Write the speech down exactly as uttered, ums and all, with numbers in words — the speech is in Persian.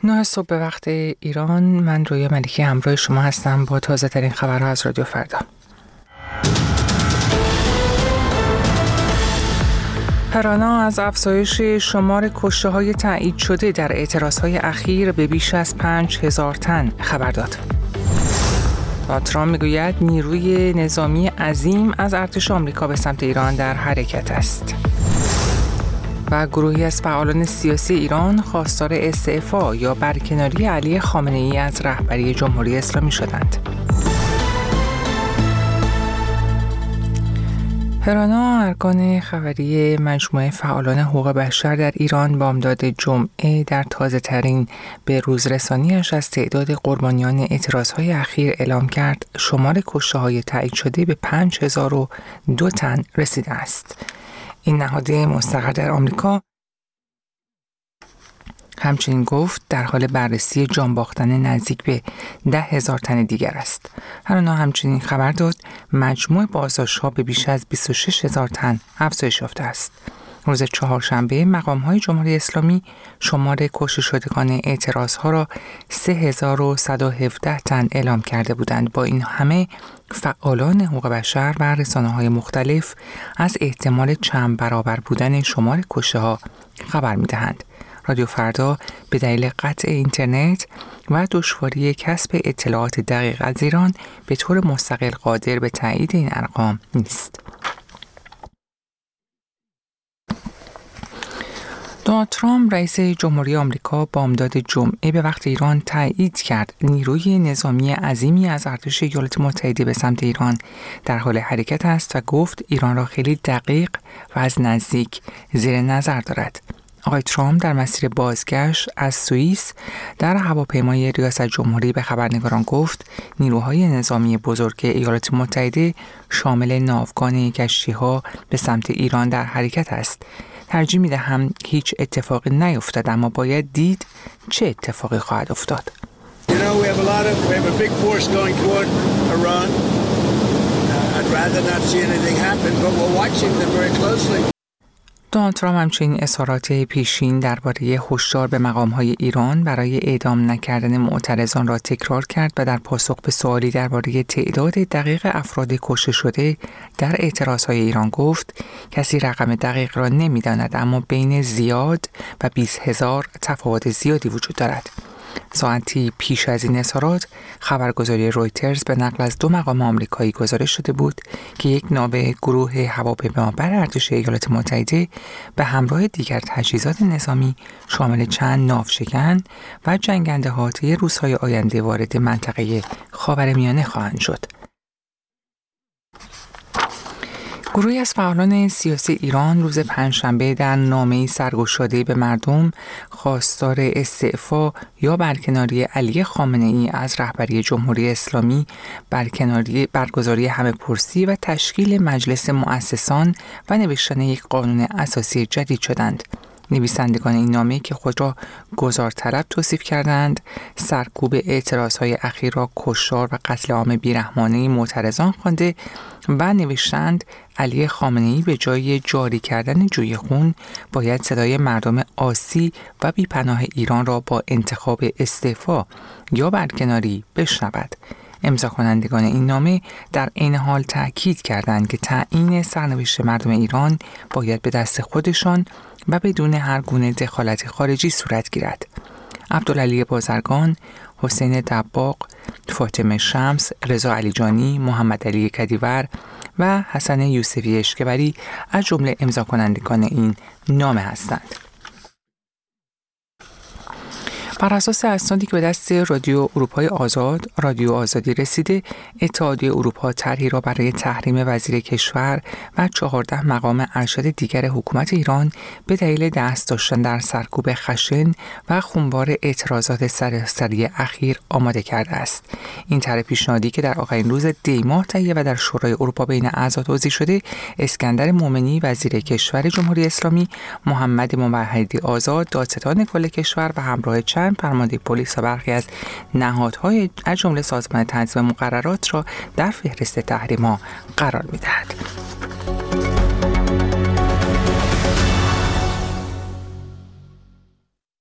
نه صبح به وقت ایران. من رویا ملکی همراه شما هستم با تازه ترین خبرها از رادیو فردا. پرانا از افزایش شمار کشته‌های تایید شده در اعتراضهای اخیر به بیش از پنج هزار تن خبر داد. ترامپ میگوید نیروی نظامی عظیم از ارتش آمریکا به سمت ایران در حرکت است. و گروهی از فعالان سیاسی ایران خواستار استعفا یا برکناری علی خامنه‌ای از رهبری جمهوری اسلامی شدند. پرانا ارکان خبری مجموعه فعالان حقوق بشر در ایران بامداد جمعه در تازه ترین به روز رسانیش از تعداد قربانیان اعتراضهای اخیر اعلام کرد شمار کشته‌های تایید شده به پنج هزار و دو تن رسیده است. این نهاد مستقر در آمریکا همچنین گفت در حال بررسی جان باختن نزدیک به ده هزار تن دیگر است. پرانا همچنین خبر داد مجموع بازداشت‌ها به بیش از بیست و شش هزار تن افزایش یافته است. روز چهارشنبه مقام‌های جمهوری اسلامی شمار کشته شدگان اعتراض‌ها را سه هزار و صد و هفده تن اعلام کرده بودند. با این همه فعالان حقوق بشر و رسانه‌های مختلف از احتمال چند برابر بودن شمار کشته‌ها خبر می‌دهند. رادیو فردا به دلیل قطع اینترنت و دشواری کسب اطلاعات دقیق از ایران به طور مستقل قادر به تایید این ارقام نیست. دونالد ترامپ رئیس جمهوری آمریکا بامداد جمعه به وقت ایران تایید کرد نیروی نظامی عظیمی از ارتش ایالات متحده به سمت ایران در حال حرکت است و گفت ایران را خیلی دقیق و از نزدیک زیر نظر دارد. آقای ترامپ در مسیر بازگشت از سوئیس در هواپیمای ریاست جمهوری به خبرنگاران گفت نیروهای نظامی بزرگ ایالات متحده شامل ناوگان کشتی‌ها به سمت ایران در حرکت است. ترجیح می‌دهم هیچ اتفاقی نیفتد، اما باید دید چه اتفاقی خواهد افتاد. You know, we have a lot of we have a big force going toward Iran. Uh, I'd rather not see anything happen, but we're watching them very closely. دونالد ترامپ همچنین اظهارات پیشین درباره هشدار به مقام‌های ایران برای اعدام نکردن معترضان را تکرار کرد و در پاسخ به سوالی درباره تعداد دقیق افراد کشته شده در اعتراضهای ایران گفت کسی رقم دقیق را نمی‌داند، اما بین زیاد و بیست هزار تفاوت زیادی وجود دارد. ساعتی پیش از این اظهارات خبرگزاری رویترز به نقل از دو مقام آمریکایی گزارش شده بود که یک ناو گروه هواپیمابر ارتش ایالات متحده به همراه دیگر تجهیزات نظامی شامل چند ناوشکن و جنگنده ها طی روزهای آینده وارد منطقه خاورمیانه خواهند شد. گروهی از فعالان سیاسی ایران روز پنجشنبه در نامه‌ای سرگشاده به مردم خواستار استعفا یا برکناری علی خامنه‌ای از رهبری جمهوری اسلامی، برکناری برگزاری همه‌پرسی و تشکیل مجلس مؤسسان و نوشتن یک قانون اساسی جدید شدند. نویسندگان این نامه که خود را گزارطلب توصیف کردند، سرکوب اعتراضهای اخیر را کشتار و قتل عام بیرحمانه معترضان خوانده و نوشتند علی خامنه‌ای به جای جاری کردن جوی خون باید صدای مردم عاصی و بیپناه ایران را با انتخاب استعفا یا برکناری بشنود. امضا کنندگان این نامه در این حال تأکید کردند که تعیین سرنوشت مردم ایران باید به دست خودشان و بدون هر گونه دخالت خارجی صورت گیرد. عبدالعلی بازرگان، حسین دباغ، فاطمه شمس، رضا علیجانی، محمد علی کدیور و حسن یوسفی اشکبری از جمله امضا کنندگان این نامه هستند. بر اساس اسنادی که به دست رادیو اروپای آزاد، رادیو آزادی رسیده، اتحادیه اروپا طرحی را برای تحریم وزیر کشور و چهارده مقام ارشد دیگر حکومت ایران به دلیل دست داشتن در سرکوب خشن و خونبار اعتراضات سراسری اخیر آماده کرده است. این طرح پیشنهادی که در آخرین روز دی ماه تهیه و در شورای اروپا بین اعضا توضیح شده، اسکندر مومنی وزیر کشور جمهوری اسلامی، محمد موحدی آزاد دادستان کل کشور و همراه چند فرمانده پلیس و برخی از نهادهای از جمله سازمان تنظیم مقررات را در فهرست تحریم‌ها قرار می‌دهد.